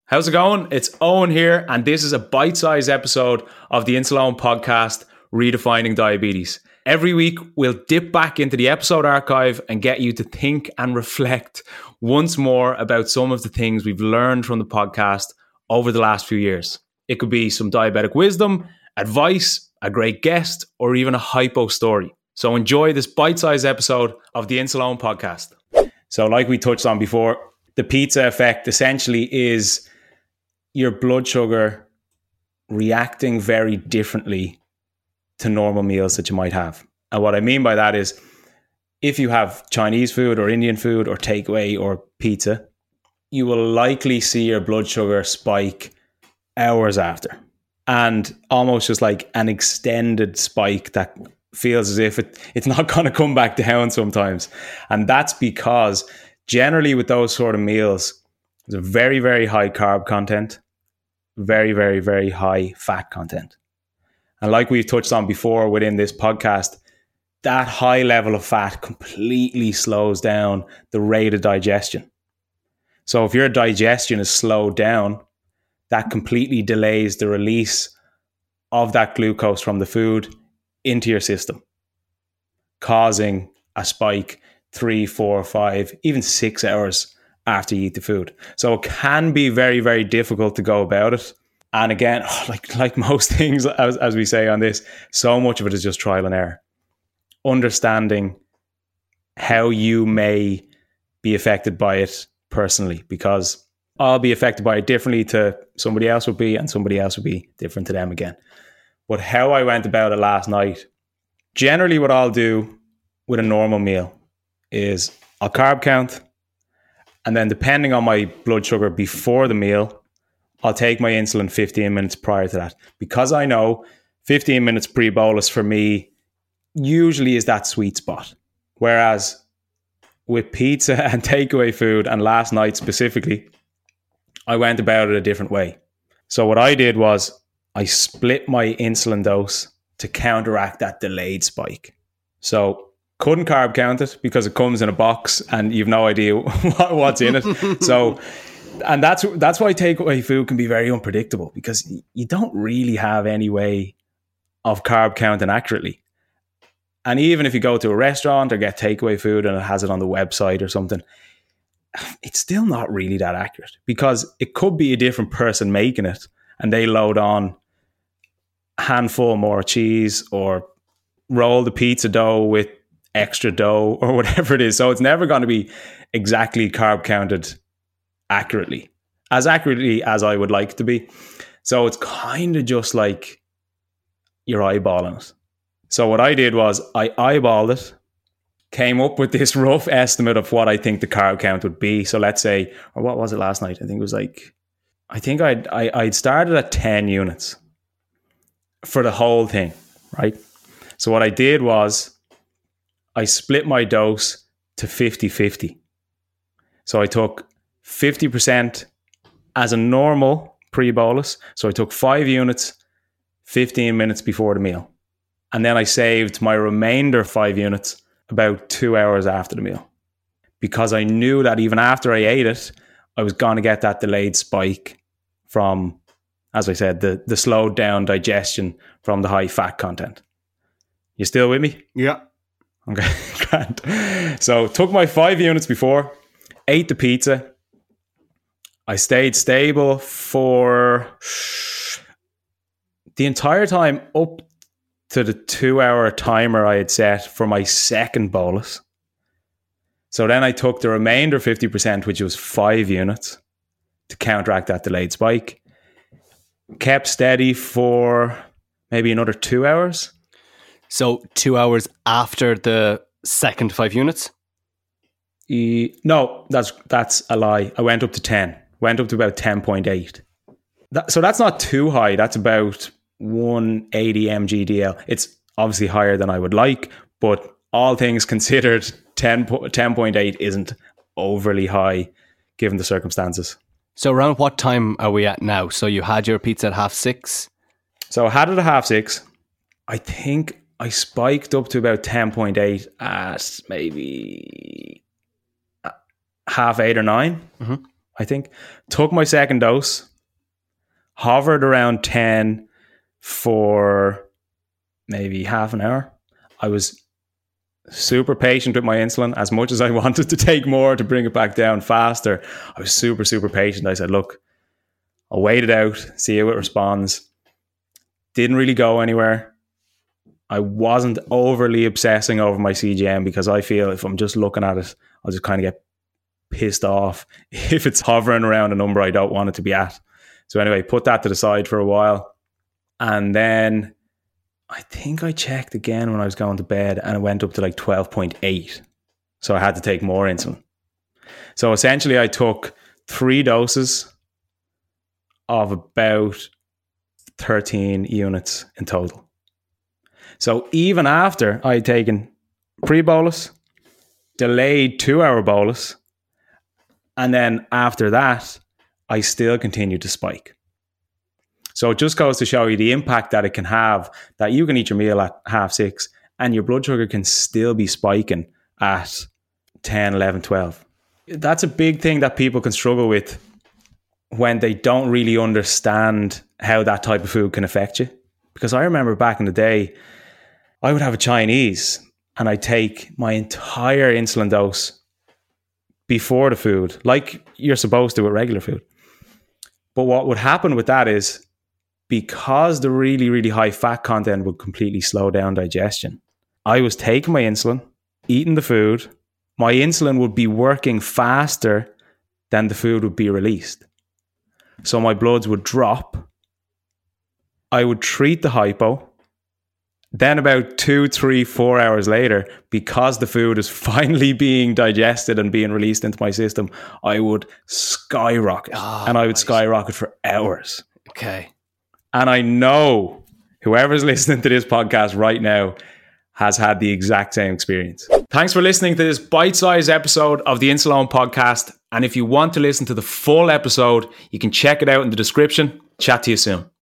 How's it going? It's Owen here, and this is a bite-sized episode of the Insuleowen podcast, Redefining Diabetes. Every week, we'll dip back into the episode archive and get you to think and reflect once more about some of the things we've learned from the podcast over the last few years. It could be some diabetic wisdom, advice, a great guest, or even a hypo story. So enjoy this bite-sized episode of the Insuleowen podcast. So like we touched on before, the pizza effect essentially is your blood sugar reacting very differently to normal meals that you might have. And what I mean by that is if you have Chinese food or Indian food or takeaway or pizza, you will likely see your blood sugar spike hours after. And almost just like an extended spike that feels as if it's not going to come back down sometimes. And that's because generally with those sort of meals, there's a very, very high carb content, very, very, very high fat content. And like we've touched on before within this podcast, that high level of fat completely slows down the rate of digestion. So if your digestion is slowed down, that completely delays the release of that glucose from the food into your system, causing a spike 3, 4, 5, even 6 hours after you eat the food. So it can be very, very difficult to go about it. And again, like most things, as we say on this, so much of it is just trial and error. Understanding how you may be affected by it personally, because I'll be affected by it differently to somebody else would be, and somebody else would be different to them again. But how I went about it last night, generally what I'll do with a normal meal is I'll carb count, and then depending on my blood sugar before the meal, I'll take my insulin 15 minutes prior to that. Because I know 15 minutes pre-bolus for me usually is that sweet spot. Whereas with pizza and takeaway food, and last night specifically, I went about it a different way. So what I did was I split my insulin dose to counteract that delayed spike. So couldn't carb count it because it comes in a box and you've no idea what's in it. So, and that's why takeaway food can be very unpredictable, because you don't really have any way of carb counting accurately. And even if you go to a restaurant or get takeaway food and it has it on the website or something, it's still not really that accurate, because it could be a different person making it and they load on a handful more cheese or roll the pizza dough with extra dough or whatever it is. So it's never going to be exactly carb counted accurately as I would like it to be. So it's kind of just like you're eyeballing it. So what I did was I eyeballed it, came up with this rough estimate of what I think the carb count would be. So let's say, or what was it last night? I think it was like, I'd started at 10 units for the whole thing, right? So what I did was I split my dose to 50-50. So I took 50% as a normal pre-bolus. So I took 5 units, 15 minutes before the meal. And then I saved my remainder 5 units about 2 hours after the meal, because I knew that even after I ate it, I was going to get that delayed spike from, as I said, the slowed down digestion from the high fat content. You still with me? Yeah. Okay, grand. So took my 5 units before, ate the pizza. I stayed stable for the entire time up to the 2 hour timer I had set for my second bolus. So then I took the remainder 50%, which was 5 units, to counteract that delayed spike. Kept steady for maybe another 2 hours. So 2 hours after the second 5 units? No, that's a lie. I went up to 10. Went up to about 10.8. So that's not too high. That's about 180 mg/dl. It's obviously higher than I would like, but all things considered, 10.8 isn't overly high given the circumstances. So around what time are we at now? So you had your pizza at 6:30? So I had it at 6:30. I think I spiked up to about 10.8 at maybe 8:30 or 9. Mm-hmm. I think. Took my second dose, hovered around 10 for maybe half an hour. I was super patient with my insulin. As much as I wanted to take more to bring it back down faster, I was super, super patient. I said, look, I'll wait it out, see how it responds. Didn't really go anywhere. I wasn't overly obsessing over my CGM because I feel if I'm just looking at it, I'll just kind of get pissed off if it's hovering around a number I don't want it to be at. So anyway, put that to the side for a while. And then I think I checked again when I was going to bed and it went up to like 12.8. So I had to take more insulin. So essentially I took 3 doses of about 13 units in total. So even after I had taken pre-bolus, delayed 2-hour bolus, and then after that, I still continued to spike. So it just goes to show you the impact that it can have, that you can eat your meal at 6:30 and your blood sugar can still be spiking at 10, 11, 12. That's a big thing that people can struggle with when they don't really understand how that type of food can affect you. Because I remember back in the day, I would have a Chinese and I'd take my entire insulin dose before the food, like you're supposed to with regular food. But what would happen with that is, because the really, really high fat content would completely slow down digestion, I was taking my insulin, eating the food, my insulin would be working faster than the food would be released. So my bloods would drop. I would treat the hypo. Then about 2, 3, 4 hours later, because the food is finally being digested and being released into my system, I would skyrocket. And I would skyrocket for hours. Okay. And I know whoever's listening to this podcast right now has had the exact same experience. Thanks for listening to this bite-sized episode of the Insuleoin podcast. And if you want to listen to the full episode, you can check it out in the description. Chat to you soon.